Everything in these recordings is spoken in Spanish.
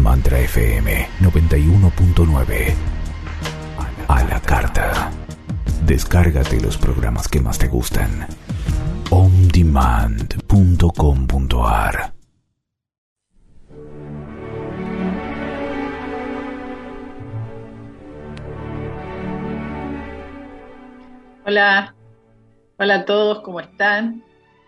Mantra FM 91.9. A la carta. Descárgate los programas que más te gustan. ondemand.com.ar. Hola, hola a todos, ¿cómo están?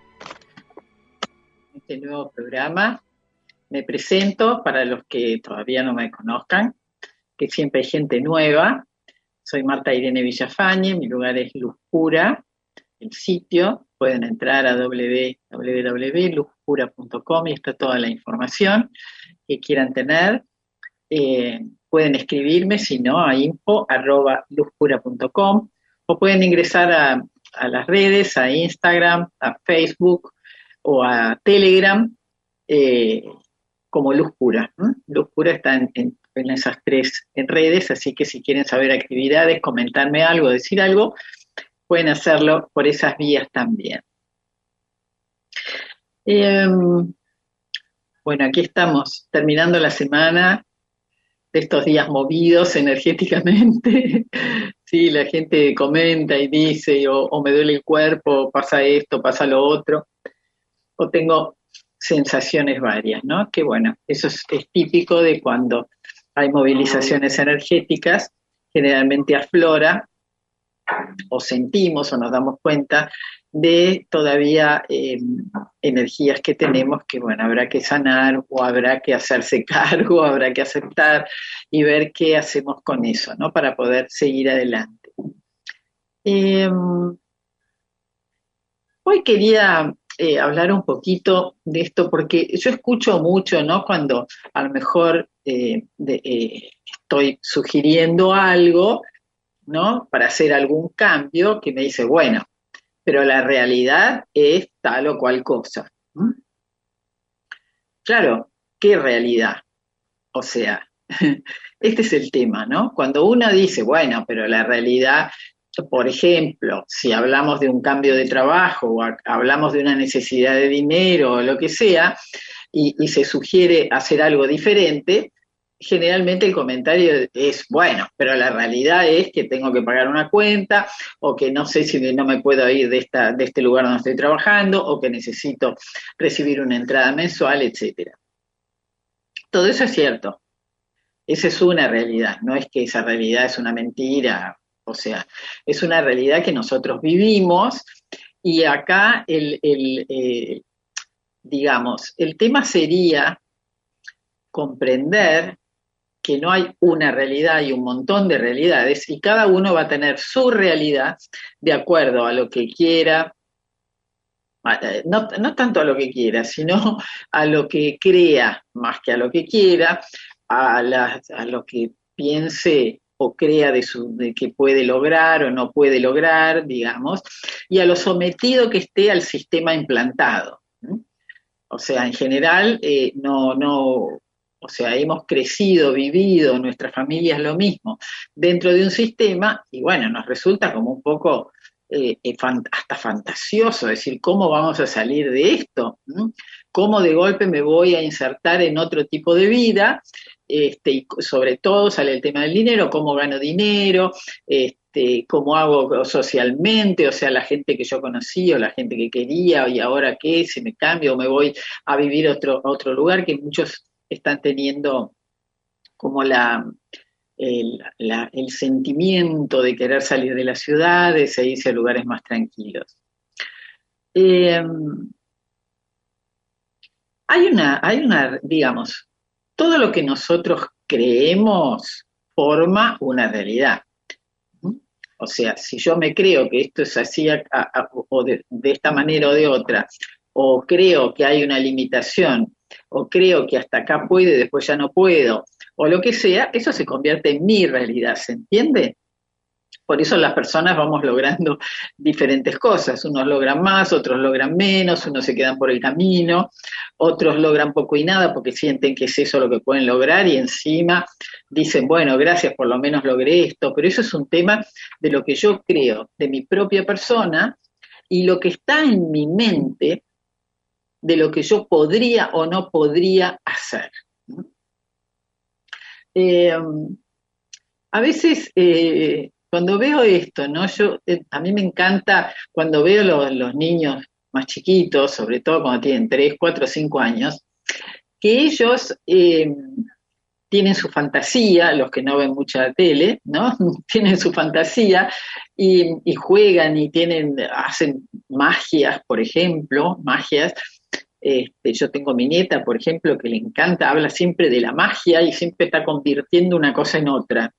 Este nuevo programa. Me presento para los que todavía no me conozcan, que siempre hay gente nueva. Soy Marta Irene Villafañe, mi lugar es Luz Pura, el sitio. Pueden entrar a www.luzpura.com y está toda la información que quieran tener. Pueden escribirme, si no, a info@luzpura.com, o pueden ingresar a las redes, a Instagram, a Facebook o a Telegram, como Luz Pura. Luz Pura está en esas tres redes, así que si quieren saber actividades, comentarme algo, decir algo, pueden hacerlo por esas vías también. Bueno, aquí estamos terminando la semana de estos días movidos energéticamente. Sí, la gente comenta y dice, o me duele el cuerpo, o pasa esto, pasa lo otro, o tengo sensaciones varias, ¿no? Que bueno, eso es típico de cuando hay movilizaciones energéticas, generalmente aflora, o sentimos o nos damos cuenta de todavía energías que tenemos que, bueno, habrá que sanar o habrá que hacerse cargo, habrá que aceptar y ver qué hacemos con eso, ¿no? Para poder seguir adelante. Hoy quería hablar un poquito de esto porque yo escucho mucho, ¿no? Cuando a lo mejor estoy sugiriendo algo, ¿no? Para hacer algún cambio, que me dice, bueno, pero la realidad es tal o cual cosa. Claro, ¿qué realidad? O sea, este es el tema, ¿no? Cuando uno dice, bueno, pero la realidad, por ejemplo, si hablamos de un cambio de trabajo o hablamos de una necesidad de dinero o lo que sea, y se sugiere hacer algo diferente, generalmente el comentario es, bueno, pero la realidad es que tengo que pagar una cuenta, o que no sé si no me puedo ir de este lugar donde estoy trabajando, o que necesito recibir una entrada mensual, etcétera. Todo eso es cierto. Esa es una realidad, no es que esa realidad es una mentira, o sea, es una realidad que nosotros vivimos, y acá digamos, el tema sería comprender que no hay una realidad, hay un montón de realidades, y cada uno va a tener su realidad de acuerdo a lo que quiera, no tanto a lo que quiera, sino a lo que crea más que a lo que quiera, a lo que piense o crea de que puede lograr o no puede lograr, digamos, y a lo sometido que esté al sistema implantado. O sea, en general, o sea, hemos crecido, vivido, nuestra familia es lo mismo, dentro de un sistema, y bueno, nos resulta como un poco hasta fantasioso decir, ¿cómo vamos a salir de esto? ¿Cómo de golpe me voy a insertar en otro tipo de vida? Y sobre todo sale el tema del dinero, cómo gano dinero, cómo hago socialmente, o sea, la gente que yo conocí o la gente que quería, y ahora qué, si me cambio o me voy a vivir a otro lugar, que muchos están teniendo como el sentimiento de querer salir de las ciudades e irse a lugares más tranquilos. Hay una, digamos, todo lo que nosotros creemos forma una realidad. O sea, si yo me creo que esto es así o de esta manera o de otra, o creo que hay una limitación, o creo que hasta acá puedo y después ya no puedo, o lo que sea, eso se convierte en mi realidad, ¿se entiende? Por eso las personas vamos logrando diferentes cosas, unos logran más, otros logran menos, unos se quedan por el camino, otros logran poco y nada porque sienten que es eso lo que pueden lograr, y encima dicen, bueno, gracias, por lo menos logré esto, pero eso es un tema de lo que yo creo, de mi propia persona, y lo que está en mi mente, de lo que yo podría o no podría hacer. Eh, a veces, cuando veo esto, ¿no? A mí me encanta cuando veo los niños más chiquitos, sobre todo cuando tienen 3, 4, 5 años, que ellos tienen su fantasía, los que no ven mucha tele, ¿no? Tienen su fantasía y juegan y hacen magias, por ejemplo, magias. Yo tengo mi nieta, por ejemplo, que le encanta, habla siempre de la magia y siempre está convirtiendo una cosa en otra.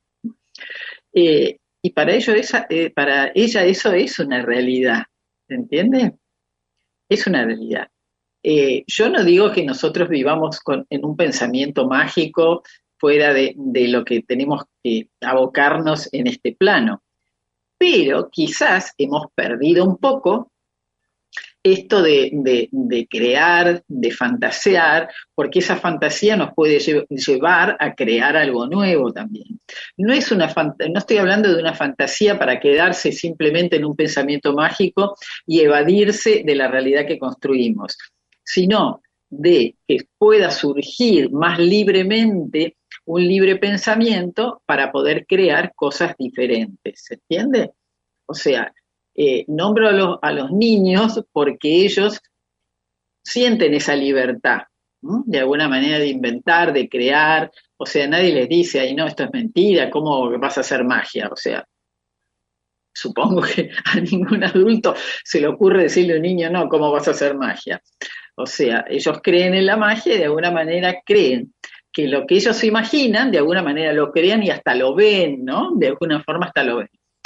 Y para ella eso es una realidad, ¿se entiende? Es una realidad. Yo no digo que nosotros vivamos en un pensamiento mágico fuera de lo que tenemos que abocarnos en este plano, pero quizás hemos perdido un poco esto de crear, de fantasear, porque esa fantasía nos puede llevar a crear algo nuevo también. No estoy hablando de una fantasía para quedarse simplemente en un pensamiento mágico y evadirse de la realidad que construimos, sino de que pueda surgir más libremente un libre pensamiento para poder crear cosas diferentes, ¿se entiende? O sea, nombro a los niños porque ellos sienten esa libertad, ¿no? De alguna manera de inventar, de crear, o sea, nadie les dice, ay no, esto es mentira, ¿cómo vas a hacer magia? O sea, supongo que a ningún adulto se le ocurre decirle a un niño, no, ¿cómo vas a hacer magia? O sea, ellos creen en la magia y de alguna manera creen que lo que ellos se imaginan, de alguna manera lo crean y hasta lo ven, ¿no? De alguna forma hasta lo ven.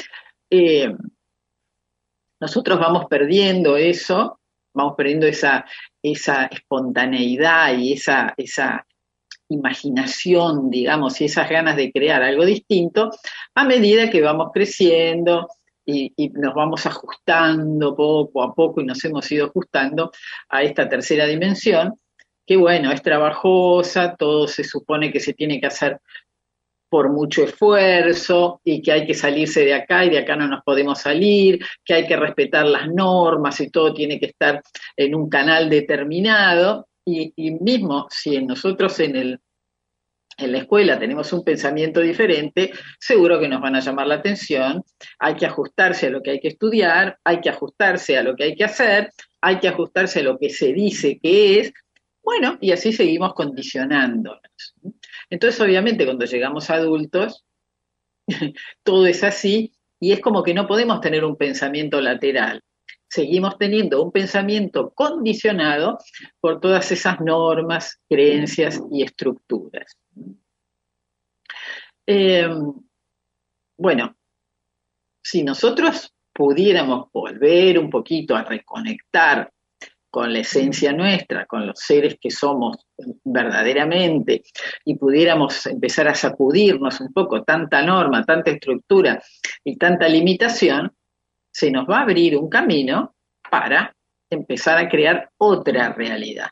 Nosotros vamos perdiendo eso, vamos perdiendo esa espontaneidad y esa imaginación, digamos, y esas ganas de crear algo distinto a medida que vamos creciendo y nos vamos ajustando poco a poco y nos hemos ido ajustando a esta tercera dimensión, que bueno, es trabajosa, todo se supone que se tiene que hacer por mucho esfuerzo y que hay que salirse de acá y de acá no nos podemos salir, que hay que respetar las normas y todo tiene que estar en un canal determinado. Y mismo si nosotros en la escuela tenemos un pensamiento diferente, seguro que nos van a llamar la atención, hay que ajustarse a lo que hay que estudiar, hay que ajustarse a lo que hay que hacer, hay que ajustarse a lo que se dice que es, bueno, y así seguimos condicionándonos. Entonces, obviamente, cuando llegamos a adultos, todo es así y es como que no podemos tener un pensamiento lateral. Seguimos teniendo un pensamiento condicionado por todas esas normas, creencias y estructuras. Eh, bueno, si nosotros pudiéramos volver un poquito a reconectar con la esencia nuestra, con los seres que somos verdaderamente, y pudiéramos empezar a sacudirnos un poco tanta norma, tanta estructura y tanta limitación, se nos va a abrir un camino para empezar a crear otra realidad.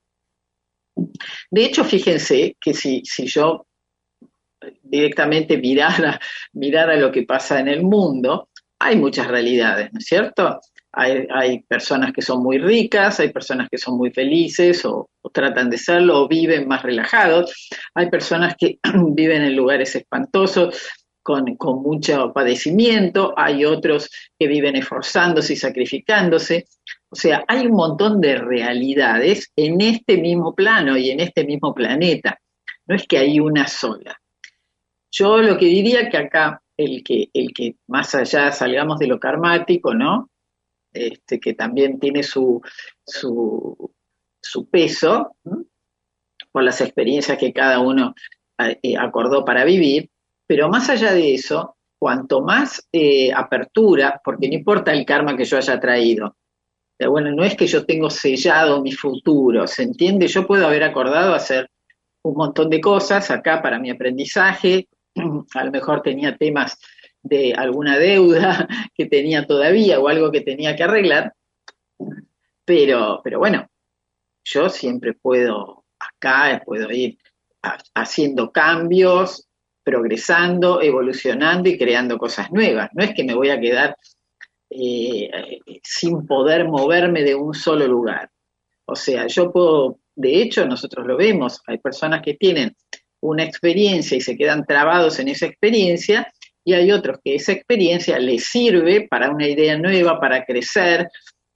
De hecho, fíjense que si yo directamente mirara lo que pasa en el mundo, hay muchas realidades, ¿no es cierto? Hay personas que son muy ricas, hay personas que son muy felices o tratan de serlo o viven más relajados, hay personas que viven en lugares espantosos con mucho padecimiento, hay otros que viven esforzándose y sacrificándose. O sea, hay un montón de realidades en este mismo plano y en este mismo planeta. No es que hay una sola. Yo lo que diría que acá, el que más allá salgamos de lo karmático, ¿no? Que también tiene su peso, ¿no? Por las experiencias que cada uno acordó para vivir, pero más allá de eso, cuanto más apertura, porque no importa el karma que yo haya traído, pero bueno, no es que yo tengo sellado mi futuro, ¿se entiende? Yo puedo haber acordado hacer un montón de cosas acá para mi aprendizaje, a lo mejor tenía temas de alguna deuda que tenía todavía o algo que tenía que arreglar, pero bueno, yo siempre puedo ir haciendo cambios, progresando, evolucionando y creando cosas nuevas. No es que me voy a quedar sin poder moverme de un solo lugar. O sea, yo puedo, de hecho, nosotros lo vemos, hay personas que tienen una experiencia y se quedan trabados en esa experiencia, y hay otros que esa experiencia les sirve para una idea nueva, para crecer,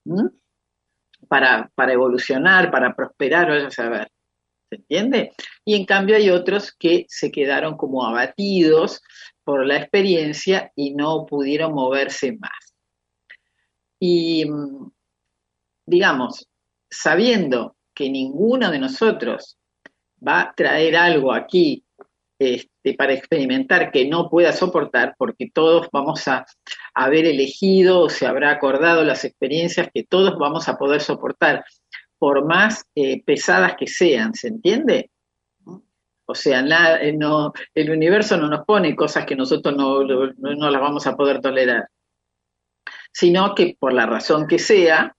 para evolucionar, para prosperar, vaya a saber. ¿Se entiende? Y en cambio hay otros que se quedaron como abatidos por la experiencia y no pudieron moverse más. Y, digamos, sabiendo que ninguno de nosotros va a traer algo aquí para experimentar que no pueda soportar, porque todos vamos a haber elegido o se habrá acordado las experiencias que todos vamos a poder soportar, por más pesadas que sean, ¿se entiende? O sea, el universo no nos pone cosas que nosotros no las vamos a poder tolerar, sino que por la razón que sea,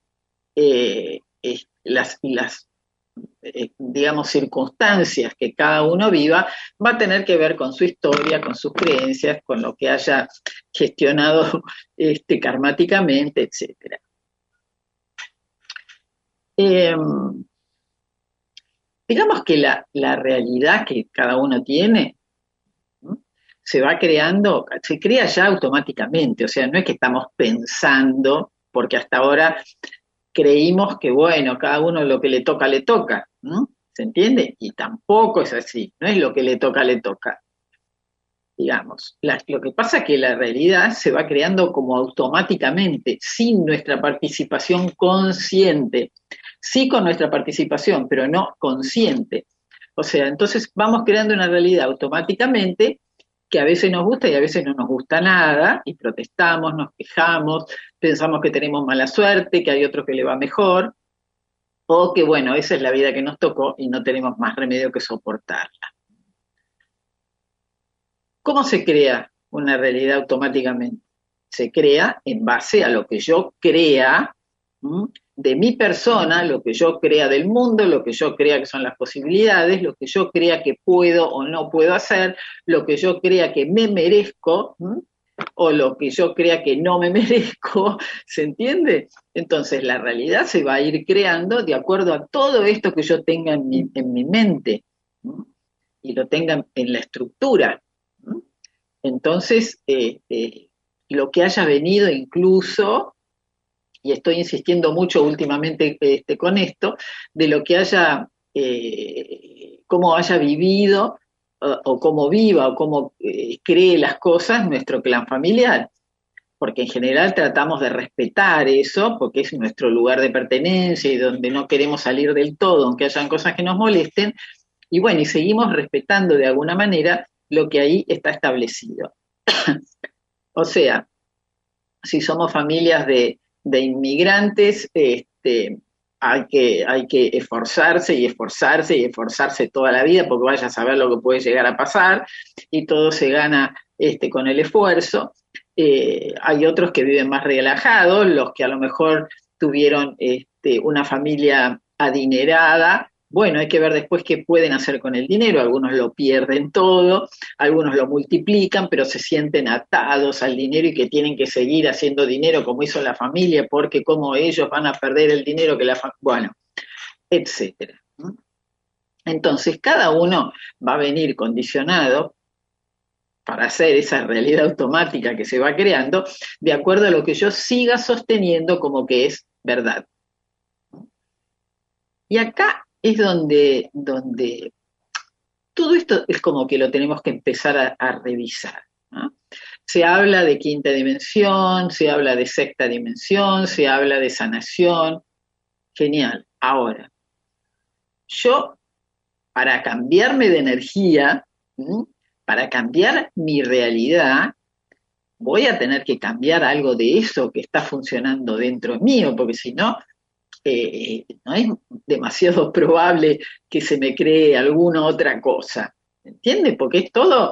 las digamos, circunstancias que cada uno viva, va a tener que ver con su historia, con sus creencias, con lo que haya gestionado karmáticamente, etcétera. Digamos que la realidad que cada uno tiene, ¿no?, se va creando, se crea ya automáticamente, o sea, no es que estamos pensando, porque hasta ahora creímos que, bueno, cada uno lo que le toca, ¿no? ¿Se entiende? Y tampoco es así, no es lo que le toca, digamos. Lo que pasa es que la realidad se va creando como automáticamente, sin nuestra participación consciente. Sí con nuestra participación, pero no consciente. O sea, entonces vamos creando una realidad automáticamente que a veces nos gusta y a veces no nos gusta nada, y protestamos, nos quejamos, pensamos que tenemos mala suerte, que hay otro que le va mejor, o que, bueno, esa es la vida que nos tocó y no tenemos más remedio que soportarla. ¿Cómo se crea una realidad automáticamente? Se crea en base a lo que yo crea, de mi persona, lo que yo crea del mundo, lo que yo crea que son las posibilidades, lo que yo crea que puedo o no puedo hacer, lo que yo crea que me merezco, o lo que yo crea que no me merezco, ¿se entiende? Entonces la realidad se va a ir creando de acuerdo a todo esto que yo tenga en mi mente, y lo tenga en la estructura. Entonces, lo que haya venido incluso, y estoy insistiendo mucho últimamente con esto, de lo que haya, cómo haya vivido, o cómo viva, o cómo cree las cosas nuestro clan familiar. Porque en general tratamos de respetar eso, porque es nuestro lugar de pertenencia y donde no queremos salir del todo, aunque hayan cosas que nos molesten, y bueno, y seguimos respetando de alguna manera lo que ahí está establecido. O sea, si somos familias de inmigrantes, hay que esforzarse y esforzarse y esforzarse toda la vida, porque vaya a saber lo que puede llegar a pasar, y todo se gana con el esfuerzo. Hay otros que viven más relajados, los que a lo mejor tuvieron una familia adinerada. Bueno, hay que ver después qué pueden hacer con el dinero. Algunos lo pierden todo, algunos lo multiplican, pero se sienten atados al dinero y que tienen que seguir haciendo dinero como hizo la familia, porque como ellos van a perder el dinero que la familia, bueno, etcétera. Entonces, cada uno va a venir condicionado para hacer esa realidad automática que se va creando, de acuerdo a lo que yo siga sosteniendo como que es verdad. Y acá es donde todo esto es como que lo tenemos que empezar a revisar, ¿no? Se habla de quinta dimensión, se habla de sexta dimensión, se habla de sanación. Genial. Ahora, yo, para cambiarme de energía, para cambiar mi realidad, voy a tener que cambiar algo de eso que está funcionando dentro mío, porque si no, no es demasiado probable que se me cree alguna otra cosa, ¿entiendes? Porque es todo,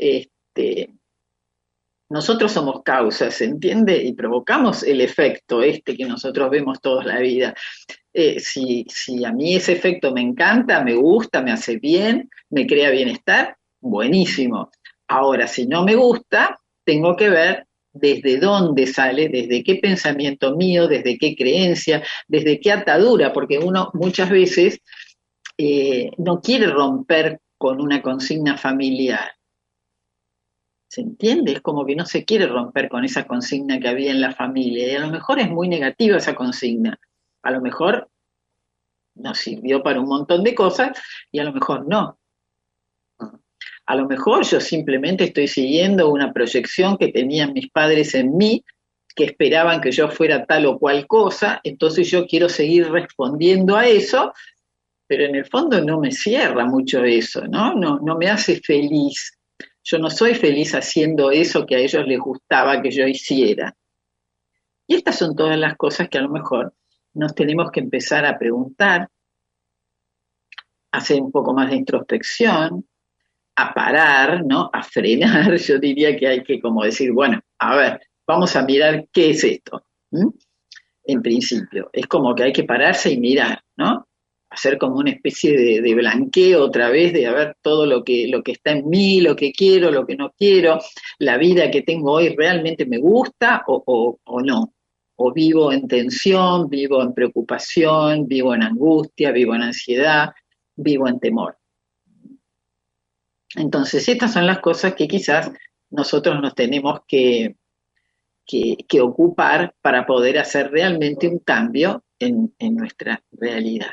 nosotros somos causas, ¿se entiende? Y provocamos el efecto que nosotros vemos toda la vida. Si a mí ese efecto me encanta, me gusta, me hace bien, me crea bienestar, buenísimo. Ahora, si no me gusta, tengo que ver desde dónde sale, desde qué pensamiento mío, desde qué creencia, desde qué atadura, porque uno muchas veces no quiere romper con una consigna familiar. ¿Se entiende? Es como que no se quiere romper con esa consigna que había en la familia, y a lo mejor es muy negativa esa consigna. A lo mejor nos sirvió para un montón de cosas y a lo mejor no. A lo mejor yo simplemente estoy siguiendo una proyección que tenían mis padres en mí, que esperaban que yo fuera tal o cual cosa, entonces yo quiero seguir respondiendo a eso, pero en el fondo no me cierra mucho eso, ¿no? No me hace feliz. Yo no soy feliz haciendo eso que a ellos les gustaba que yo hiciera. Y estas son todas las cosas que a lo mejor nos tenemos que empezar a preguntar, hacer un poco más de introspección, a parar, ¿no? A frenar. Yo diría que hay que como decir, bueno, a ver, vamos a mirar qué es esto. En principio, es como que hay que pararse y mirar, ¿no? Hacer como una especie de blanqueo otra vez, de ver todo lo que está en mí, lo que quiero, lo que no quiero, la vida que tengo hoy realmente me gusta o no. O vivo en tensión, vivo en preocupación, vivo en angustia, vivo en ansiedad, vivo en temor. Entonces, estas son las cosas que quizás nosotros nos tenemos que ocupar para poder hacer realmente un cambio en nuestra realidad.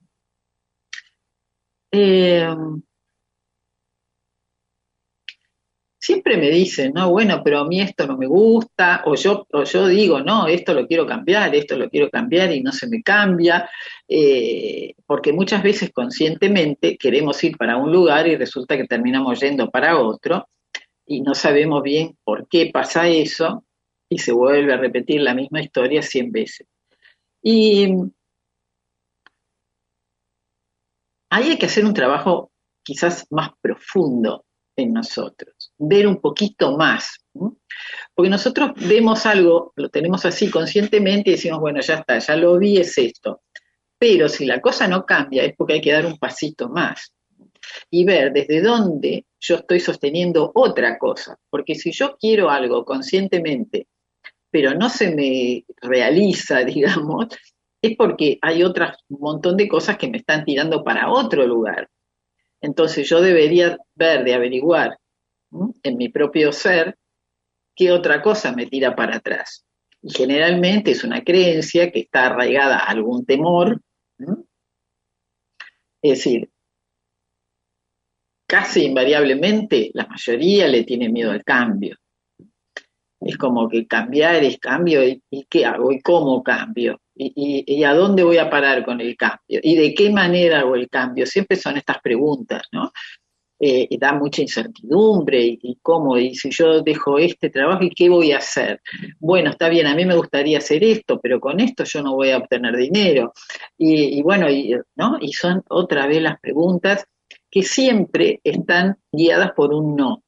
Siempre me dicen, no, bueno, pero a mí esto no me gusta, o yo digo, no, esto lo quiero cambiar y no se me cambia, porque muchas veces conscientemente queremos ir para un lugar y resulta que terminamos yendo para otro y no sabemos bien por qué pasa eso y se vuelve a repetir la misma historia 100 veces. Y ahí hay que hacer un trabajo quizás más profundo en nosotros, ver un poquito más, ¿no? Porque nosotros vemos algo, lo tenemos así conscientemente y decimos, bueno, ya está, ya lo vi, es esto. Pero si la cosa no cambia es porque hay que dar un pasito más y ver desde dónde yo estoy sosteniendo otra cosa. Porque si yo quiero algo conscientemente, pero no se me realiza, digamos, es porque hay un montón de cosas que me están tirando para otro lugar. Entonces yo debería ver, de averiguar en mi propio ser qué otra cosa me tira para atrás. Y generalmente es una creencia que está arraigada a algún temor. Es decir, casi invariablemente la mayoría le tiene miedo al cambio. Es como que cambiar es cambio, ¿y qué hago? ¿Y cómo cambio? ¿Y a dónde voy a parar con el cambio? ¿Y de qué manera hago el cambio? Siempre son estas preguntas, ¿no? Da mucha incertidumbre, y cómo, y si yo dejo este trabajo, ¿y qué voy a hacer? Bueno, está bien, a mí me gustaría hacer esto, pero con esto yo no voy a obtener dinero. Bueno, ¿no? Y son otra vez las preguntas que siempre están guiadas por un no.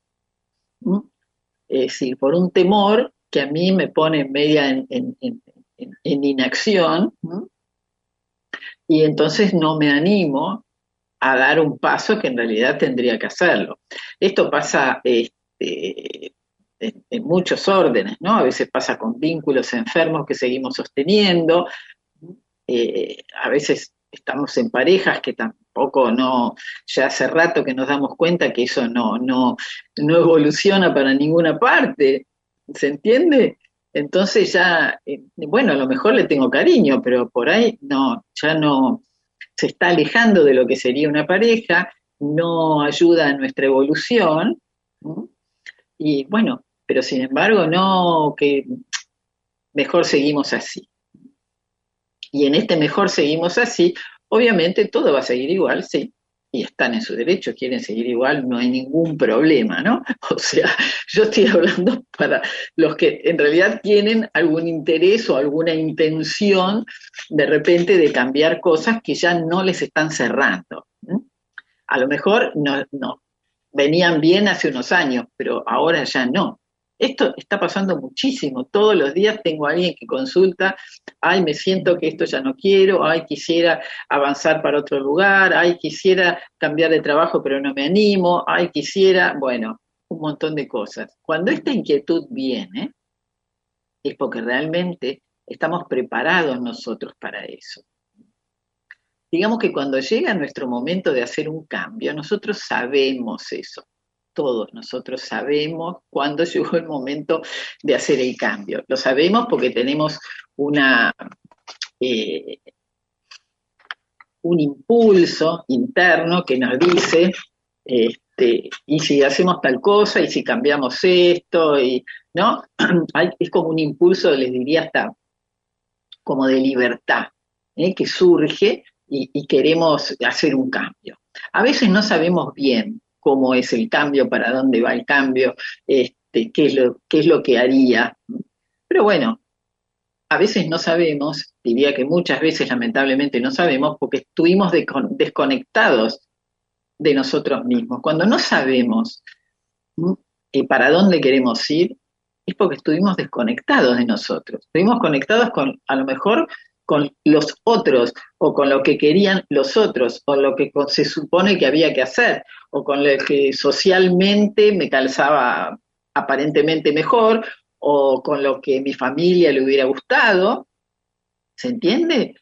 Es decir, por un temor que a mí me pone media en inacción, ¿no? Y entonces no me animo a dar un paso que en realidad tendría que hacerlo. Esto pasa en muchos órdenes, ¿no? A veces pasa con vínculos enfermos que seguimos sosteniendo, a veces estamos en parejas que tampoco ya hace rato que nos damos cuenta que eso no evoluciona para ninguna parte, ¿se entiende? Entonces ya, bueno, a lo mejor le tengo cariño, pero por ahí ya no, se está alejando de lo que sería una pareja, no ayuda a nuestra evolución, ¿no? Y bueno, pero sin embargo que mejor seguimos así. Y en este mejor seguimos así, obviamente todo va a seguir igual, sí, y están en su derecho, quieren seguir igual, no hay ningún problema, ¿no? O sea, yo estoy hablando para los que en realidad tienen algún interés o alguna intención de repente de cambiar cosas que ya no les están cerrando. A lo mejor no venían bien hace unos años, pero ahora ya no. Esto está pasando muchísimo. Todos los días tengo a alguien que consulta, ay, me siento que esto ya no quiero, ay, quisiera avanzar para otro lugar, ay, quisiera cambiar de trabajo pero no me animo, ay, quisiera, bueno, un montón de cosas. Cuando esta inquietud viene, es porque realmente estamos preparados nosotros para eso. Digamos que cuando llega nuestro momento de hacer un cambio, nosotros sabemos eso. Todos nosotros sabemos cuándo llegó el momento de hacer el cambio. Lo sabemos porque tenemos un impulso interno que nos dice, y si hacemos tal cosa, y si cambiamos esto, ¿no? Es como un impulso, les diría hasta como de libertad, que surge y queremos hacer un cambio. A veces no sabemos bien cómo es el cambio, para dónde va el cambio, qué es lo que haría. Pero bueno, a veces no sabemos, diría que muchas veces lamentablemente no sabemos, porque estuvimos desconectados de nosotros mismos. Cuando no sabemos para dónde queremos ir, es porque estuvimos desconectados de nosotros. Estuvimos conectados a lo mejor con los otros, o con lo que querían los otros, o lo que se supone que había que hacer, o con lo que socialmente me calzaba aparentemente mejor, o con lo que mi familia le hubiera gustado, ¿se entiende?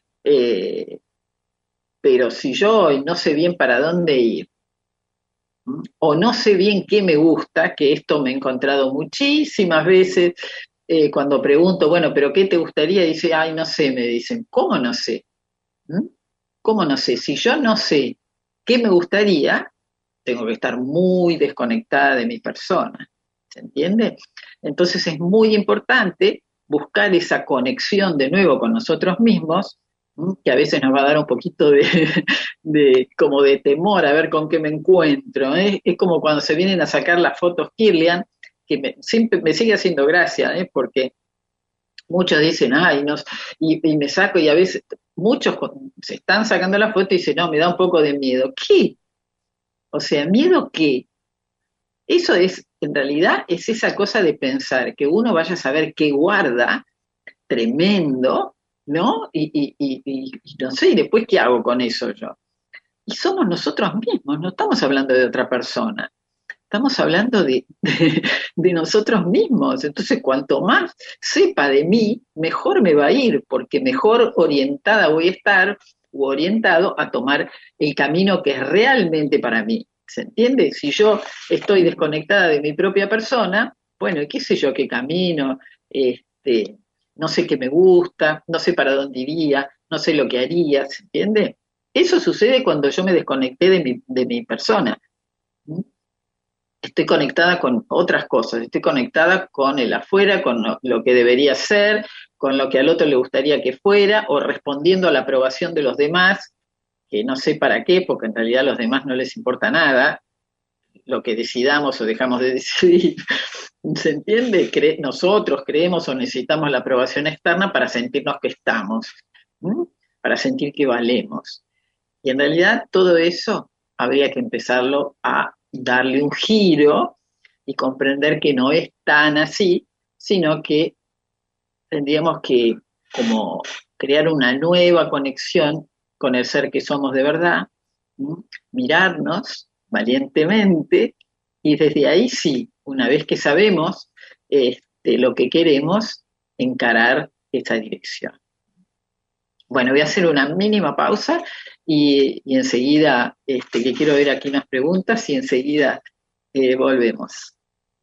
Pero si yo no sé bien para dónde ir, o no sé bien qué me gusta, que esto me he encontrado muchísimas veces, cuando pregunto, bueno, pero ¿qué te gustaría? Dice, ay, no sé, me dicen, ¿cómo no sé? ¿Cómo no sé? Si yo no sé qué me gustaría, tengo que estar muy desconectada de mi persona, ¿se entiende? Entonces es muy importante buscar esa conexión de nuevo con nosotros mismos, que a veces nos va a dar un poquito como de temor a ver con qué me encuentro. Es como cuando se vienen a sacar las fotos Kirlian, que siempre me sigue haciendo gracia, porque muchos dicen, ay, no, y me saco, y a veces muchos se están sacando la foto y dicen, no, me da un poco de miedo. ¿Qué? O sea, ¿miedo qué? Eso es, en realidad, es esa cosa de pensar que uno vaya a saber qué guarda, tremendo, ¿no? Y no sé, y después, ¿qué hago con eso yo? Y somos nosotros mismos, no estamos hablando de otra persona. Estamos hablando de nosotros mismos. Entonces, cuanto más sepa de mí, mejor me va a ir, porque mejor orientada voy a estar, o orientado a tomar el camino que es realmente para mí. ¿Se entiende? Si yo estoy desconectada de mi propia persona, bueno, qué sé yo qué camino, no sé qué me gusta, no sé para dónde iría, no sé lo que haría, ¿se entiende? Eso sucede cuando yo me desconecté de mi persona. Estoy conectada con otras cosas, estoy conectada con el afuera, con lo que debería ser, con lo que al otro le gustaría que fuera, o respondiendo a la aprobación de los demás, que no sé para qué, porque en realidad a los demás no les importa nada, lo que decidamos o dejamos de decidir. ¿Se entiende? Nosotros creemos o necesitamos la aprobación externa para sentirnos que estamos, para sentir que valemos. Y en realidad todo eso habría que empezarlo a darle un giro y comprender que no es tan así, sino que tendríamos que como crear una nueva conexión con el ser que somos de verdad, mirarnos valientemente y desde ahí sí, una vez que sabemos lo que queremos, encarar esa dirección. Bueno, voy a hacer una mínima pausa y enseguida, que quiero ver aquí unas preguntas y enseguida volvemos.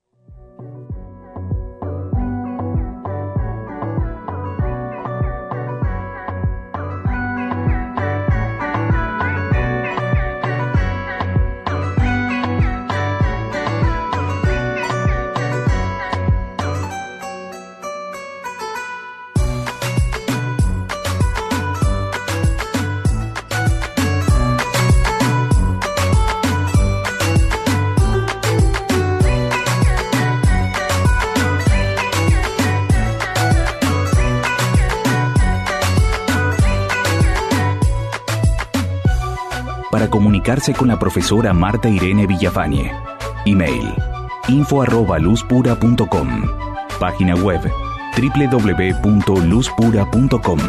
Para comunicarse con la profesora Marta Irene Villafañe. Email: info@luzpura.com. Página web: www.luzpura.com.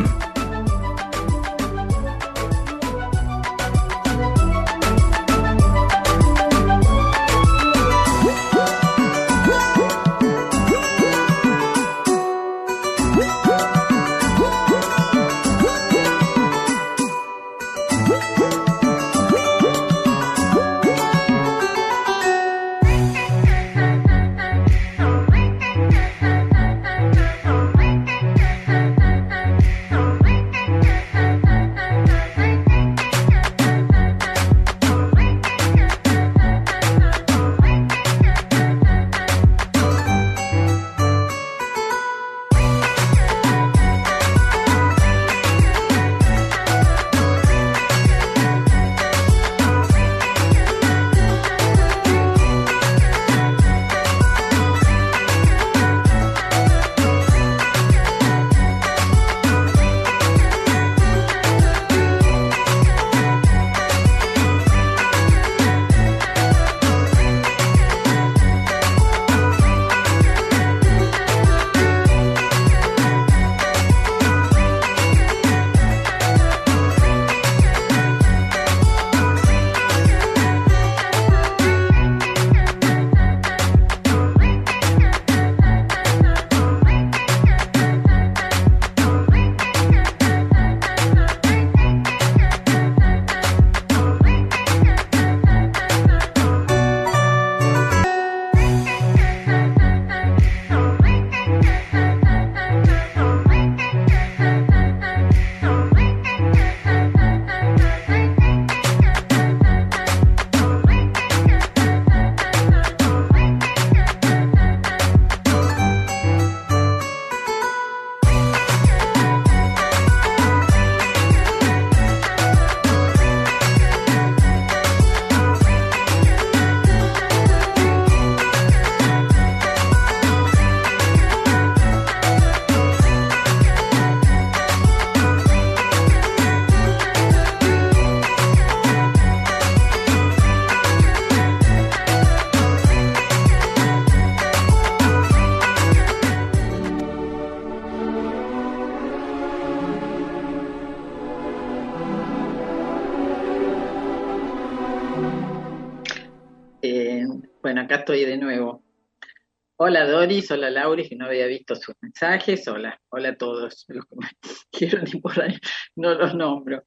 Bueno, acá estoy de nuevo. Hola Doris, hola Lauris, que no había visto sus mensajes. Hola, hola a todos los que me quiero ni por ahí, no los nombro.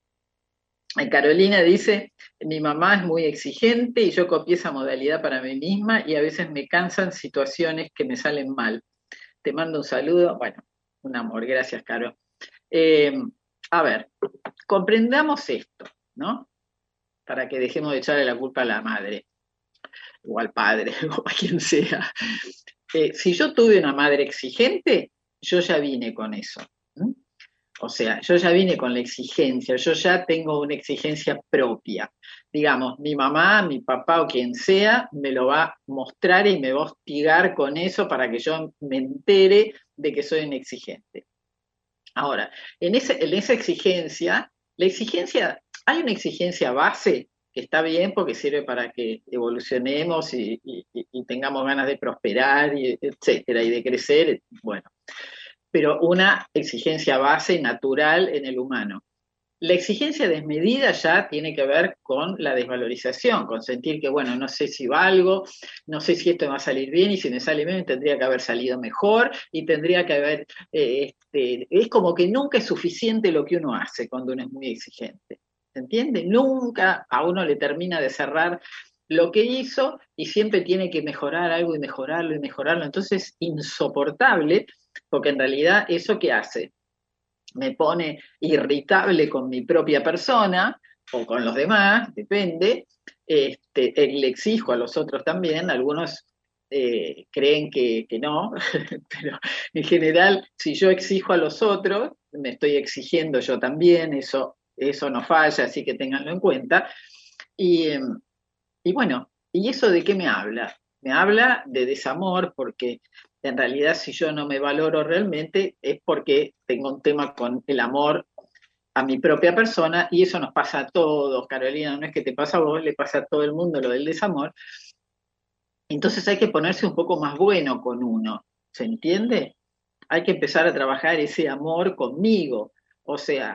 Carolina dice, mi mamá es muy exigente y yo copié esa modalidad para mí misma y a veces me cansan situaciones que me salen mal. Te mando un saludo. Bueno, un amor, gracias, Caro. Eh, a ver, comprendamos esto, ¿no? Para que dejemos de echarle la culpa a la madre o al padre o a quien sea. Si yo tuve una madre exigente, yo ya vine con eso. ¿Mm? O sea, yo ya vine con la exigencia, yo ya tengo una exigencia propia. Digamos, mi mamá, mi papá o quien sea me lo va a mostrar y me va a hostigar con eso para que yo me entere de que soy un exigente. Ahora, en esa exigencia, la exigencia, hay una exigencia base que está bien porque sirve para que evolucionemos y tengamos ganas de prosperar, y etcétera, y de crecer, bueno, pero una exigencia base natural en el humano. La exigencia desmedida ya tiene que ver con la desvalorización, con sentir que, bueno, no sé si valgo, no sé si esto me va a salir bien y si me sale bien tendría que haber salido mejor y tendría que haber, es como que nunca es suficiente lo que uno hace cuando uno es muy exigente. ¿Se entiende? Nunca a uno le termina de cerrar lo que hizo y siempre tiene que mejorar algo y mejorarlo y mejorarlo. Entonces es insoportable porque en realidad eso que hace me pone irritable con mi propia persona o con los demás, depende, le exijo a los otros también, algunos creen que no, pero en general, si yo exijo a los otros, me estoy exigiendo yo también, eso no falla, así que ténganlo en cuenta. Y, y bueno, ¿y eso de qué me habla? Me habla de desamor porque en realidad si yo no me valoro realmente es porque tengo un tema con el amor a mi propia persona y eso nos pasa a todos, Carolina, no es que te pasa a vos, le pasa a todo el mundo lo del desamor. Entonces hay que ponerse un poco más bueno con uno, ¿se entiende? Hay que empezar a trabajar ese amor conmigo. O sea,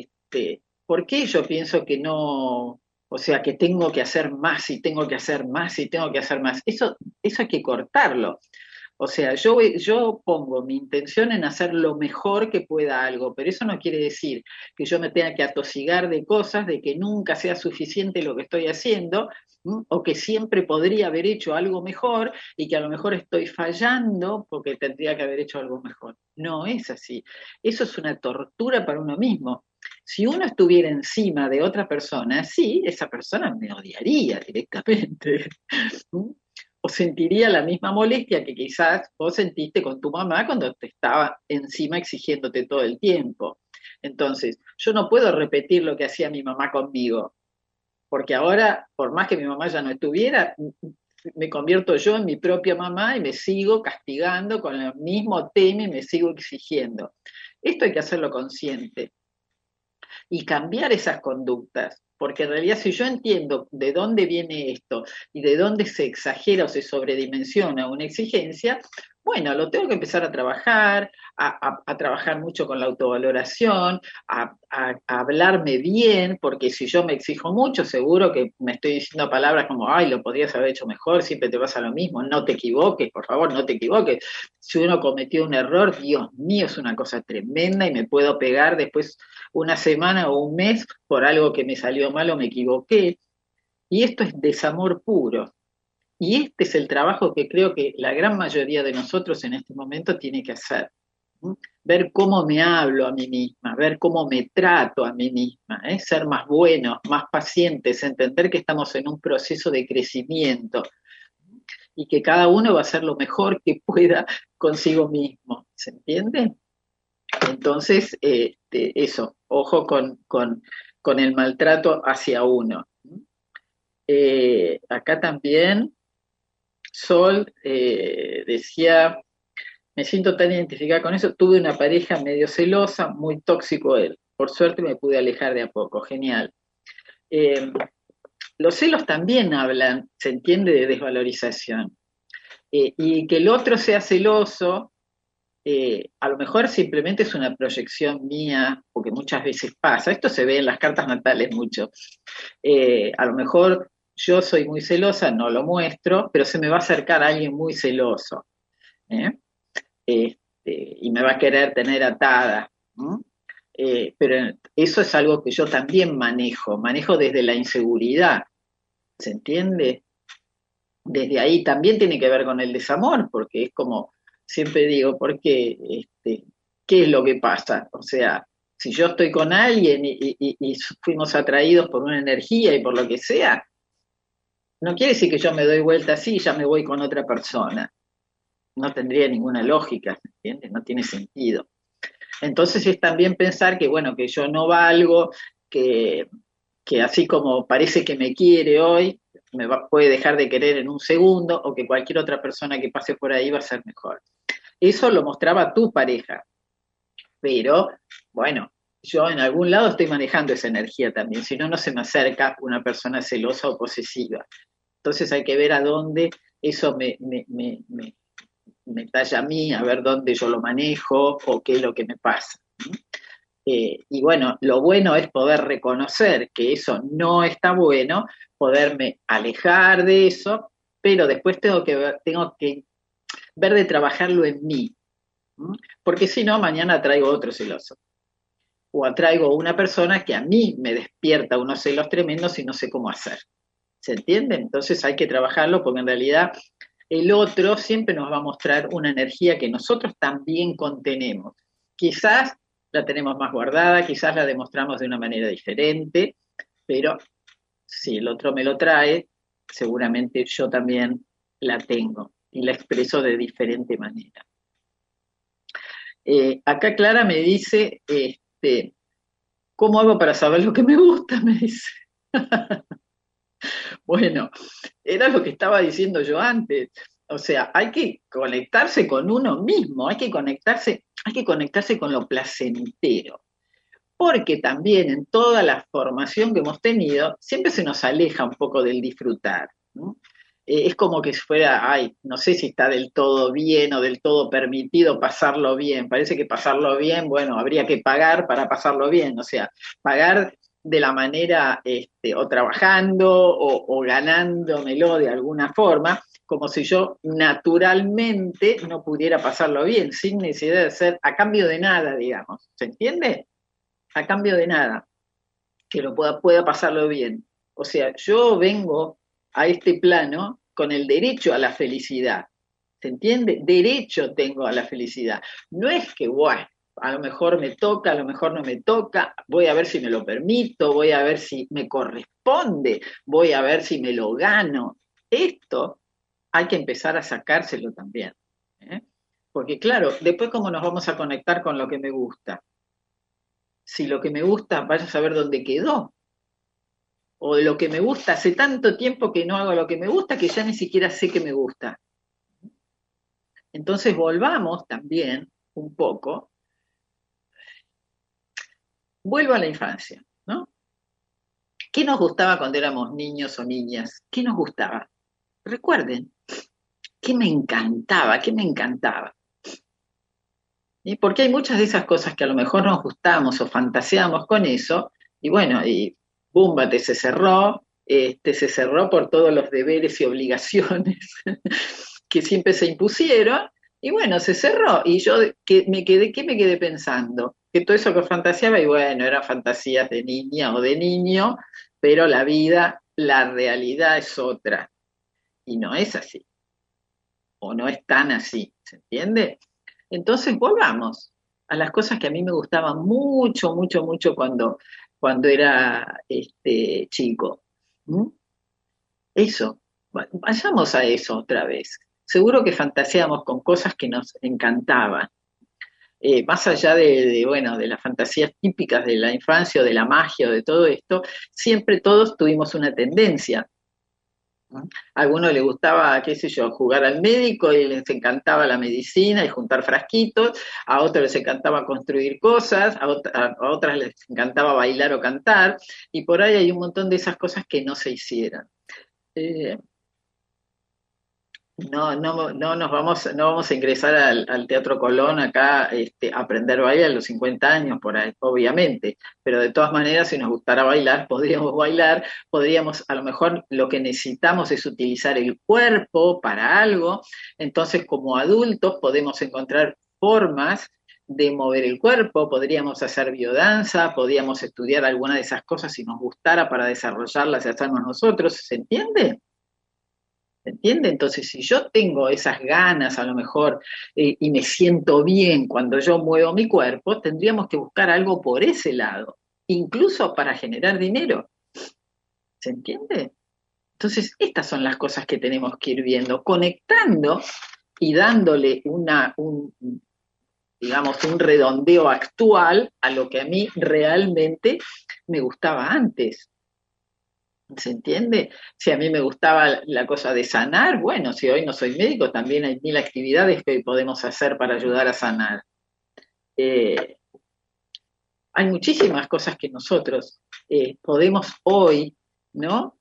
¿por qué yo pienso que no, o sea, que tengo que hacer más y tengo que hacer más y tengo que hacer más? Eso hay que cortarlo. O sea, yo pongo mi intención en hacer lo mejor que pueda algo, pero eso no quiere decir que yo me tenga que atosigar de cosas, de que nunca sea suficiente lo que estoy haciendo, o que siempre podría haber hecho algo mejor y que a lo mejor estoy fallando porque tendría que haber hecho algo mejor. No es así. Eso es una tortura para uno mismo. Si uno estuviera encima de otra persona, sí, esa persona me odiaría directamente. O sentiría la misma molestia que quizás vos sentiste con tu mamá cuando te estaba encima exigiéndote todo el tiempo. Entonces, yo no puedo repetir lo que hacía mi mamá conmigo, porque ahora, por más que mi mamá ya no estuviera, me convierto yo en mi propia mamá y me sigo castigando con el mismo tema y me sigo exigiendo. Esto hay que hacerlo consciente y cambiar esas conductas, porque en realidad si yo entiendo de dónde viene esto y de dónde se exagera o se sobredimensiona una exigencia, bueno, lo tengo que empezar a trabajar, a trabajar mucho con la autovaloración, a hablarme bien, porque si yo me exijo mucho, seguro que me estoy diciendo palabras como, ay, lo podrías haber hecho mejor, siempre te pasa lo mismo, no te equivoques, por favor, no te equivoques. Si uno cometió un error, Dios mío, es una cosa tremenda y me puedo pegar después una semana o un mes por algo que me salió mal o me equivoqué. Y esto es desamor puro. Y este es el trabajo que creo que la gran mayoría de nosotros en este momento tiene que hacer. ¿Mm? Ver cómo me hablo a mí misma, ver cómo me trato a mí misma, ser más buenos, más pacientes, entender que estamos en un proceso de crecimiento y que cada uno va a hacer lo mejor que pueda consigo mismo. ¿Se entiende? Entonces, eso, ojo con el maltrato hacia uno. Acá también Sol decía, me siento tan identificada con eso, tuve una pareja medio celosa, muy tóxico él. Por suerte me pude alejar de a poco, genial. Eh, los celos también hablan, se entiende, de desvalorización. Y que el otro sea celoso, a lo mejor simplemente es una proyección mía, porque muchas veces pasa, esto se ve en las cartas natales mucho. A lo mejor yo soy muy celosa, no lo muestro, pero se me va a acercar alguien muy celoso, ¿eh? Y me va a querer tener atada. Pero eso es algo que yo también manejo desde la inseguridad, ¿se entiende? Desde ahí también tiene que ver con el desamor, porque es como, siempre digo, porque, ¿qué es lo que pasa? O sea, si yo estoy con alguien y fuimos atraídos por una energía y por lo que sea, no quiere decir que yo me doy vuelta así y ya me voy con otra persona. No tendría ninguna lógica, ¿entiendes? No tiene sentido. Entonces es también pensar que, bueno, que yo no valgo, que, que así como parece que me quiere hoy, puede dejar de querer en un segundo, o que cualquier otra persona que pase por ahí va a ser mejor. Eso lo mostraba tu pareja, pero bueno, yo en algún lado estoy manejando esa energía también, si no, no se me acerca una persona celosa o posesiva. Entonces hay que ver a dónde eso me talla a mí, a ver dónde yo lo manejo o qué es lo que me pasa. Y bueno, lo bueno es poder reconocer que eso no está bueno, poderme alejar de eso, pero después tengo que ver de trabajarlo en mí, porque si no, mañana traigo otro celoso. O atraigo una persona que a mí me despierta unos celos tremendos y no sé cómo hacer. ¿Se entiende? Entonces hay que trabajarlo porque en realidad el otro siempre nos va a mostrar una energía que nosotros también contenemos. Quizás la tenemos más guardada, quizás la demostramos de una manera diferente, pero si el otro me lo trae, seguramente yo también la tengo y la expreso de diferente manera. Acá Clara me dice, ¿cómo hago para saber lo que me gusta? Me dice. Bueno, era lo que estaba diciendo yo antes. O sea, hay que conectarse con uno mismo, hay que conectarse con lo placentero. Porque también en toda la formación que hemos tenido, siempre se nos aleja un poco del disfrutar, ¿no? Es como que fuera, ay, no sé si está del todo bien o del todo permitido pasarlo bien. Parece que pasarlo bien, bueno, habría que pagar para pasarlo bien. O sea, pagar de la manera, o trabajando o ganándomelo de alguna forma, como si yo naturalmente no pudiera pasarlo bien, sin necesidad de ser a cambio de nada, digamos. ¿Se entiende? A cambio de nada, que lo pueda pasarlo bien. O sea, yo vengo a este plano con el derecho a la felicidad. ¿Se entiende? Derecho tengo a la felicidad. No es que, bueno, a lo mejor me toca, a lo mejor no me toca, voy a ver si me lo permito, voy a ver si me corresponde, voy a ver si me lo gano. Esto hay que empezar a sacárselo también. ¿Eh? Porque claro, después cómo nos vamos a conectar con lo que me gusta. Si lo que me gusta, vaya a saber dónde quedó. O de lo que me gusta, hace tanto tiempo que no hago lo que me gusta que ya ni siquiera sé que me gusta. Entonces volvamos también un poco, vuelvo a la infancia, ¿no? ¿Qué nos gustaba cuando éramos niños o niñas? ¿Qué nos gustaba? Recuerden, ¿qué me encantaba? ¿Qué me encantaba? ¿Y? Porque hay muchas de esas cosas que a lo mejor nos gustamos o fantaseamos con eso, y bueno, y búmbate, se cerró por todos los deberes y obligaciones que siempre se impusieron, y bueno, se cerró, y yo ¿qué me quedé pensando? Que todo eso que fantaseaba, y bueno, eran fantasías de niña o de niño, pero la vida, la realidad es otra, y no es así, o no es tan así, ¿se entiende? Entonces volvamos a las cosas que a mí me gustaban mucho, mucho, mucho cuando era chico. ¿Mm? Eso, vayamos a eso otra vez. Seguro que fantaseamos con cosas que nos encantaban. Más allá bueno, de las fantasías típicas de la infancia o de la magia o de todo esto, siempre todos tuvimos una tendencia. A algunos les gustaba, qué sé yo, jugar al médico y les encantaba la medicina y juntar frasquitos, a otros les encantaba construir cosas, a otras les encantaba bailar o cantar, y por ahí hay un montón de esas cosas que no se hicieron. no vamos a ingresar al Teatro Colón acá a aprender baile a los 50 años, por ahí, obviamente, pero de todas maneras, si nos gustara bailar, podríamos, a lo mejor lo que necesitamos es utilizar el cuerpo para algo, entonces como adultos podemos encontrar formas de mover el cuerpo, podríamos hacer biodanza, podríamos estudiar alguna de esas cosas si nos gustara para desarrollarlas y hacernos nosotros, ¿se entiende? ¿Se entiende? Entonces, si yo tengo esas ganas a lo mejor y me siento bien cuando yo muevo mi cuerpo, tendríamos que buscar algo por ese lado, incluso para generar dinero. ¿Se entiende? Entonces, estas son las cosas que tenemos que ir viendo, conectando y dándole digamos, un redondeo actual a lo que a mí realmente me gustaba antes. ¿Se entiende? Si a mí me gustaba la cosa de sanar, bueno, si hoy no soy médico, también hay mil actividades que podemos hacer para ayudar a sanar. Eh, Hay muchísimas cosas que nosotros podemos hoy, ¿no?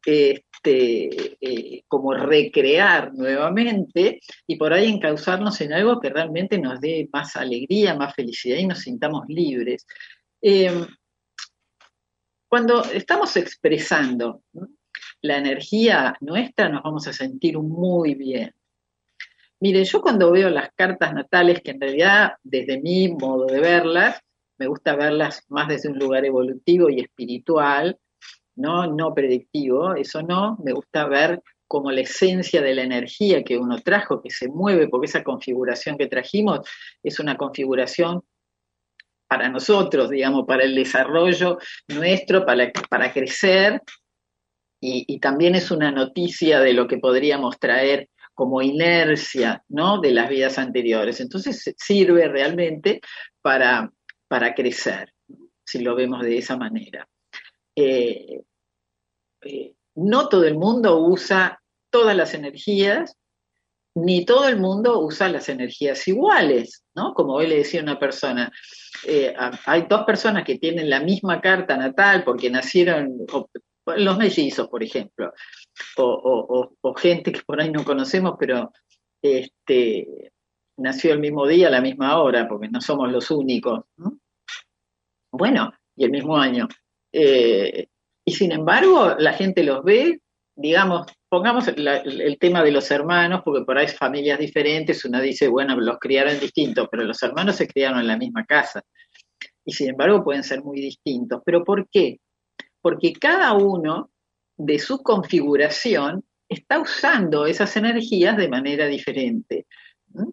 Como recrear nuevamente y por ahí encauzarnos en algo que realmente nos dé más alegría, más felicidad y nos sintamos libres. Eh, Cuando estamos expresando, ¿no?, la energía nuestra, nos vamos a sentir muy bien. Miren, yo cuando veo las cartas natales, que en realidad desde mi modo de verlas, me gusta verlas más desde un lugar evolutivo y espiritual, no predictivo, eso no, me gusta ver como la esencia de la energía que uno trajo, que se mueve, porque esa configuración que trajimos es una configuración para nosotros, digamos, para el desarrollo nuestro, para crecer, y también es una noticia de lo que podríamos traer como inercia, ¿no?, de las vidas anteriores. Entonces sirve realmente para, para crecer, si lo vemos de esa manera. Eh, no todo el mundo usa todas las energías, ni todo el mundo usa las energías iguales, ¿no? Como hoy le decía una persona, hay dos personas que tienen la misma carta natal porque nacieron, los mellizos, por ejemplo, o gente que por ahí no conocemos, pero nació el mismo día, a la misma hora, porque no somos los únicos, ¿no? Bueno, y el mismo año. Eh, y sin embargo, la gente los ve, digamos, pongamos el tema de los hermanos, porque por ahí es familias diferentes, una dice, bueno, los criaron distintos, pero los hermanos se criaron en la misma casa. Y sin embargo pueden ser muy distintos. ¿Pero por qué? Porque cada uno de su configuración está usando esas energías de manera diferente. ¿No?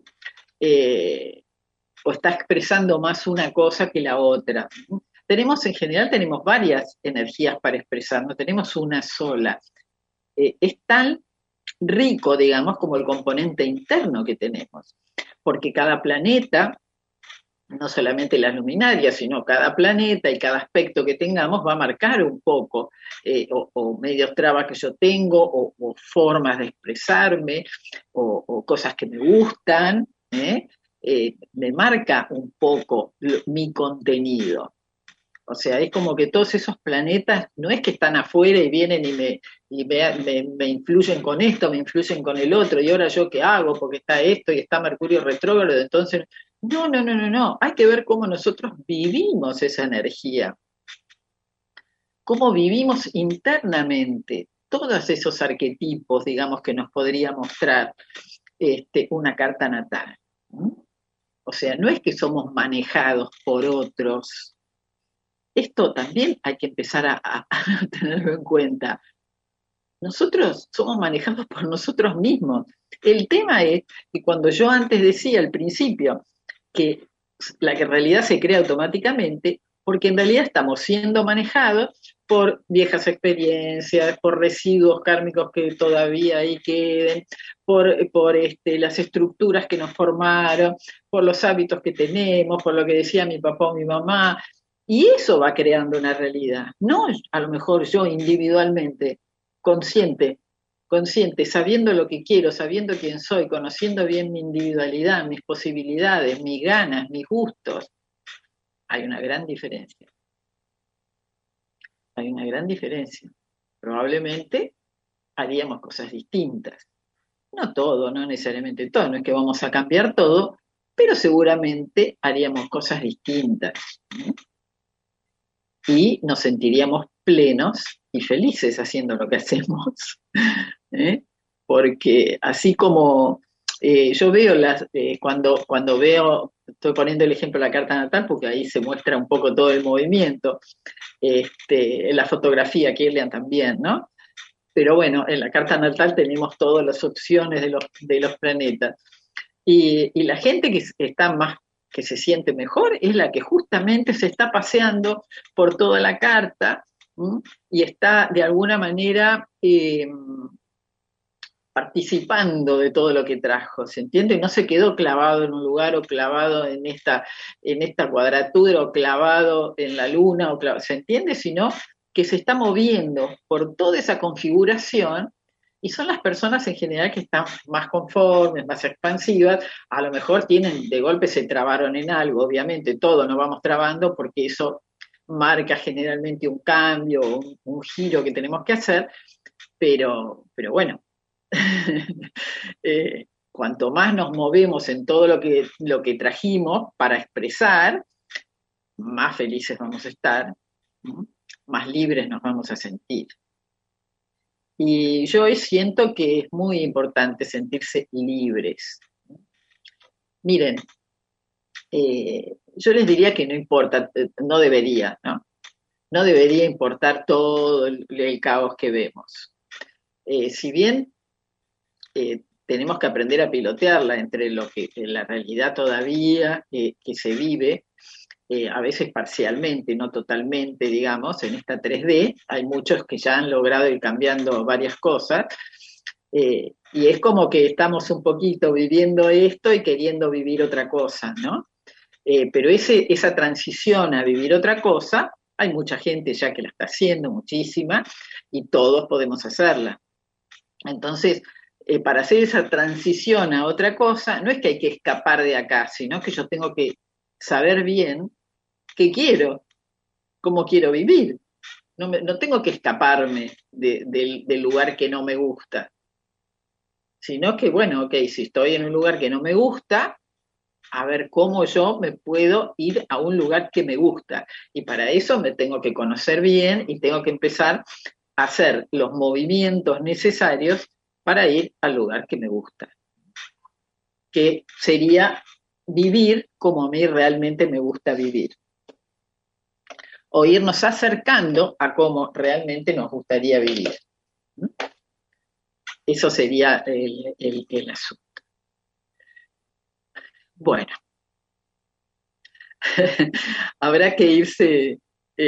O está expresando más una cosa que la otra. En general tenemos varias energías para expresar, no tenemos una sola. Es tan rico, digamos, como el componente interno que tenemos, porque cada planeta, no solamente las luminarias, sino cada planeta y cada aspecto que tengamos va a marcar un poco, o medios trabas que yo tengo, o formas de expresarme, o cosas que me gustan, me marca un poco mi contenido. O sea, es como que todos esos planetas no es que están afuera y vienen me influyen con esto, me influyen con el otro, y ahora yo qué hago porque está esto y está Mercurio retrógrado, entonces, no, hay que ver cómo nosotros vivimos esa energía, cómo vivimos internamente todos esos arquetipos, digamos, que nos podría mostrar una carta natal. O sea, no es que somos manejados por otros. Esto también hay que empezar a tenerlo en cuenta. Nosotros somos manejados por nosotros mismos. El tema es que cuando yo antes decía al principio que la que en realidad se crea automáticamente, porque en realidad estamos siendo manejados por viejas experiencias, por residuos kármicos que todavía ahí queden, por las estructuras que nos formaron, por los hábitos que tenemos, por lo que decía mi papá o mi mamá, y eso va creando una realidad. No a lo mejor yo individualmente, consciente, sabiendo lo que quiero, sabiendo quién soy, conociendo bien mi individualidad, mis posibilidades, mis ganas, mis gustos. Hay una gran diferencia. Hay una gran diferencia. Probablemente haríamos cosas distintas. No todo, no necesariamente todo, no es que vamos a cambiar todo, pero seguramente haríamos cosas distintas, ¿no? Y nos sentiríamos plenos y felices haciendo lo que hacemos, ¿eh? Porque así como yo veo cuando veo, estoy poniendo el ejemplo de la carta natal porque ahí se muestra un poco todo el movimiento, en la fotografía Kirlian también, ¿no? Pero bueno, en la carta natal tenemos todas las opciones de los planetas. Y la gente que está más, que se siente mejor, es la que justamente se está paseando por toda la carta, ¿m? Y está de alguna manera participando de todo lo que trajo, ¿se entiende? Y no se quedó clavado en un lugar o clavado en esta cuadratura o clavado en la luna, ¿se entiende? Sino que se está moviendo por toda esa configuración y son las personas en general que están más conformes, más expansivas, a lo mejor de golpe se trabaron en algo, obviamente todos nos vamos trabando porque eso marca generalmente un cambio, un giro que tenemos que hacer, pero bueno, cuanto más nos movemos en todo lo que trajimos para expresar, más felices vamos a estar, ¿no? Más libres nos vamos a sentir. Y yo hoy siento que es muy importante sentirse libres. Miren, yo les diría que no importa, no debería, ¿no? No debería importar todo el caos que vemos. Si bien tenemos que aprender a pilotearla entre lo que la realidad todavía que se vive, a veces parcialmente, no totalmente, digamos, en esta 3D, hay muchos que ya han logrado ir cambiando varias cosas, y es como que estamos un poquito viviendo esto y queriendo vivir otra cosa, ¿no? Pero esa transición a vivir otra cosa, hay mucha gente ya que la está haciendo, muchísima, y todos podemos hacerla. Entonces, para hacer esa transición a otra cosa, no es que hay que escapar de acá, sino que yo tengo que saber bien qué quiero, cómo quiero vivir. No tengo que escaparme del lugar que no me gusta, sino que, bueno, ok, si estoy en un lugar que no me gusta, a ver cómo yo me puedo ir a un lugar que me gusta. Y para eso me tengo que conocer bien y tengo que empezar a hacer los movimientos necesarios para ir al lugar que me gusta, que sería vivir como a mí realmente me gusta vivir, o irnos acercando a cómo realmente nos gustaría vivir. Eso sería el asunto. Bueno, habrá que irse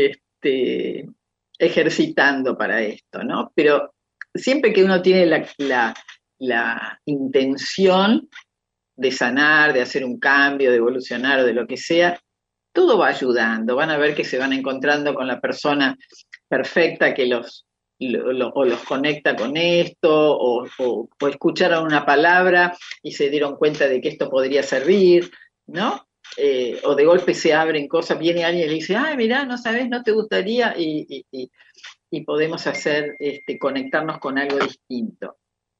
ejercitando para esto, ¿no? Pero siempre que uno tiene la intención de sanar, de hacer un cambio, de evolucionar o de lo que sea, todo va ayudando. Van a ver que se van encontrando con la persona perfecta que los conecta con esto, o escucharon una palabra y se dieron cuenta de que esto podría servir, ¿no? O de golpe se abren cosas, viene alguien y le dice, ay, mirá, no sabes, no te gustaría, y podemos hacer, conectarnos con algo distinto.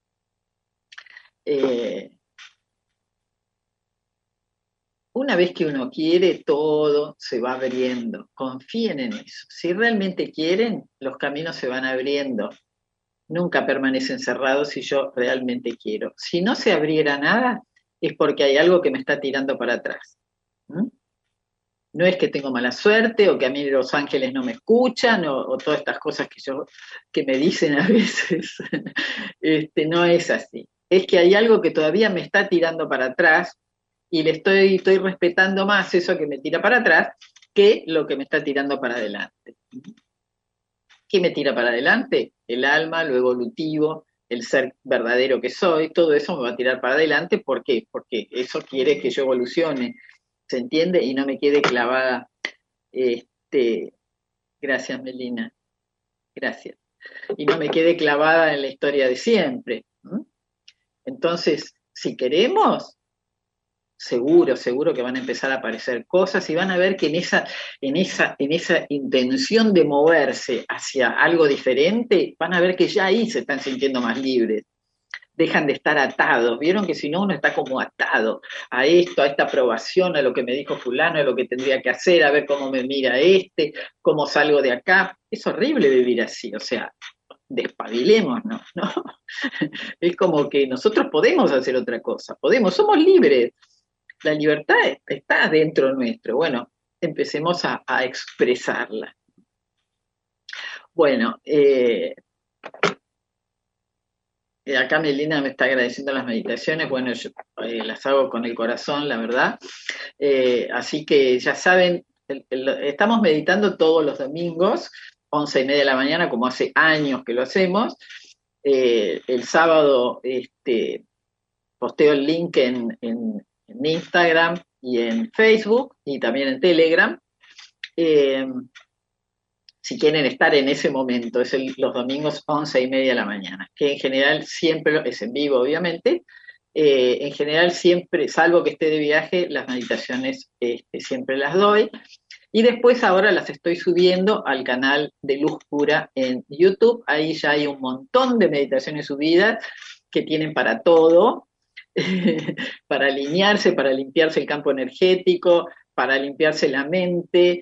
Una vez que uno quiere, todo se va abriendo. Confíen en eso. Si realmente quieren, los caminos se van abriendo. Nunca permanecen cerrados si yo realmente quiero. Si no se abriera nada, es porque hay algo que me está tirando para atrás. No es que tengo mala suerte, o que a mí los ángeles no me escuchan, o todas estas cosas que me dicen a veces. No es así. Es que hay algo que todavía me está tirando para atrás, y estoy respetando más eso que me tira para atrás que lo que me está tirando para adelante. ¿Qué me tira para adelante? El alma, lo evolutivo, el ser verdadero que soy, todo eso me va a tirar para adelante. ¿Por qué? Porque eso quiere que yo evolucione, ¿se entiende? Y no me quede clavada. Gracias, Melina. Gracias. Y no me quede clavada en la historia de siempre. Entonces, si queremos, seguro que van a empezar a aparecer cosas y van a ver que en esa intención de moverse hacia algo diferente, van a ver que ya ahí se están sintiendo más libres. dejan de estar atados. Vieron que si no uno está como atado a esto, a esta aprobación, a lo que me dijo fulano, a lo que tendría que hacer, a ver cómo me mira cómo salgo de acá. Es horrible vivir así, o sea, despabilémonos, ¿no? Es como que nosotros podemos hacer otra cosa, somos libres. La libertad está dentro nuestro. Bueno, empecemos a expresarla. Bueno, acá Melina me está agradeciendo las meditaciones. Bueno, yo las hago con el corazón, la verdad. Así que ya saben, estamos meditando todos los domingos, 11:30 de la mañana, como hace años que lo hacemos. El sábado posteo el link en Instagram y en Facebook y también en Telegram. Si quieren estar en ese momento, es los domingos 11:30 de la mañana, que en general siempre es en vivo, obviamente. En general siempre, salvo que esté de viaje, las meditaciones siempre las doy. Y después ahora las estoy subiendo al canal de Luz Pura en YouTube. Ahí ya hay un montón de meditaciones subidas que tienen para todo, para alinearse, para limpiarse el campo energético, para limpiarse la mente,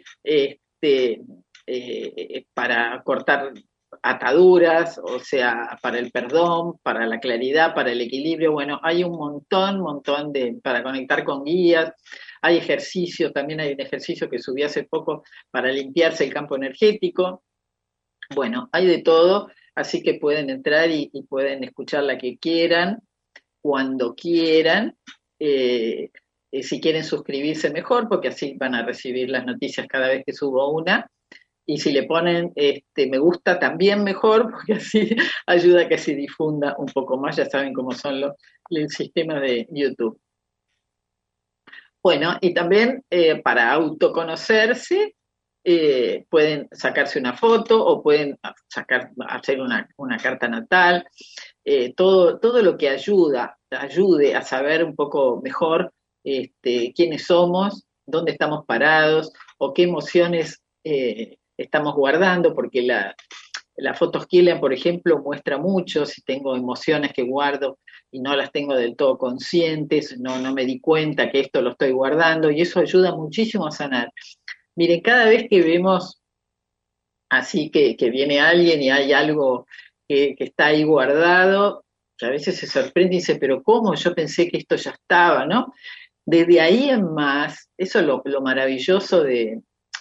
para cortar ataduras, o sea, para el perdón, para la claridad, para el equilibrio. Bueno, hay un montón para conectar con guías. Hay ejercicios, también hay un ejercicio que subí hace poco para limpiarse el campo energético. Bueno, hay de todo, así que pueden entrar y pueden escuchar la que quieran, cuando quieran. Si quieren suscribirse mejor, porque así van a recibir las noticias cada vez que subo una. Y si le ponen me gusta también mejor, porque así ayuda a que se difunda un poco más. Ya saben cómo son el sistema de YouTube. Bueno, y también para autoconocerse, pueden sacarse una foto o pueden hacer una carta natal. Todo lo que ayude a saber un poco mejor quiénes somos, dónde estamos parados o qué emociones estamos guardando, porque la Fotoskilian, por ejemplo, muestra mucho si tengo emociones que guardo y no las tengo del todo conscientes, no me di cuenta que esto lo estoy guardando, y eso ayuda muchísimo a sanar. Miren, cada vez que vemos así que viene alguien y hay algo que está ahí guardado, que a veces se sorprende y dice, pero ¿cómo? Yo pensé que esto ya estaba, ¿no? Desde ahí en más, eso es lo maravilloso de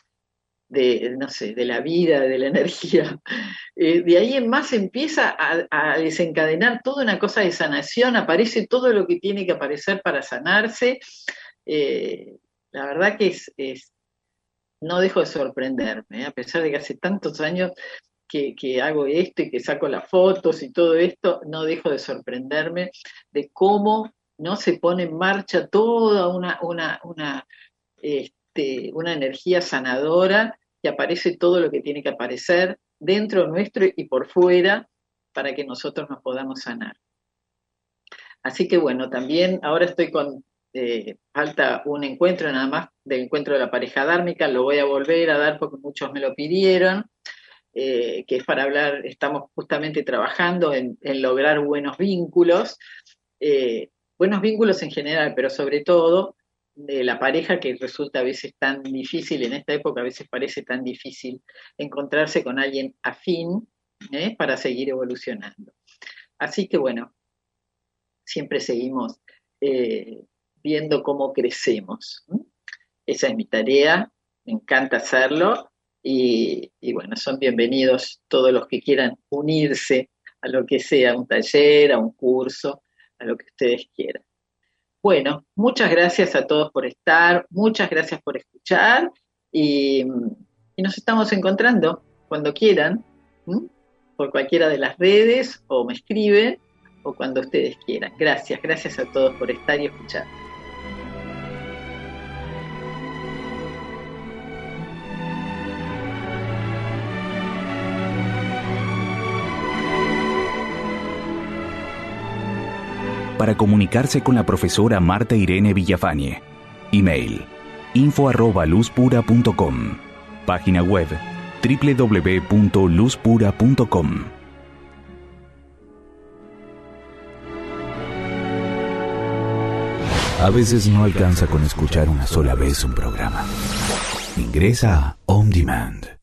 la vida, de la energía. De ahí en más empieza a desencadenar toda una cosa de sanación, aparece todo lo que tiene que aparecer para sanarse. La verdad que no dejo de sorprenderme, a pesar de que hace tantos años que hago esto y que saco las fotos y todo esto, no dejo de sorprenderme de cómo no se pone en marcha toda una energía sanadora, y aparece todo lo que tiene que aparecer dentro nuestro y por fuera para que nosotros nos podamos sanar. Así que bueno, también ahora estoy falta un encuentro nada más del encuentro de la pareja dármica, lo voy a volver a dar porque muchos me lo pidieron, que es para hablar, estamos justamente trabajando en lograr buenos vínculos en general, pero sobre todo de la pareja, que resulta a veces tan difícil, en esta época a veces parece tan difícil encontrarse con alguien afín para seguir evolucionando. Así que bueno, siempre seguimos viendo cómo crecemos. Esa es mi tarea, me encanta hacerlo, y bueno, son bienvenidos todos los que quieran unirse a lo que sea, a un taller, a un curso, a lo que ustedes quieran. Bueno, muchas gracias a todos por estar, muchas gracias por escuchar, y nos estamos encontrando cuando quieran, por cualquiera de las redes, o me escriben, o cuando ustedes quieran. Gracias a todos por estar y escuchar. Para comunicarse con la profesora Marta Irene Villafañe. Email: info@luzpura.com. Página web: www.luzpura.com. A veces no alcanza con escuchar una sola vez un programa. Ingresa a On Demand.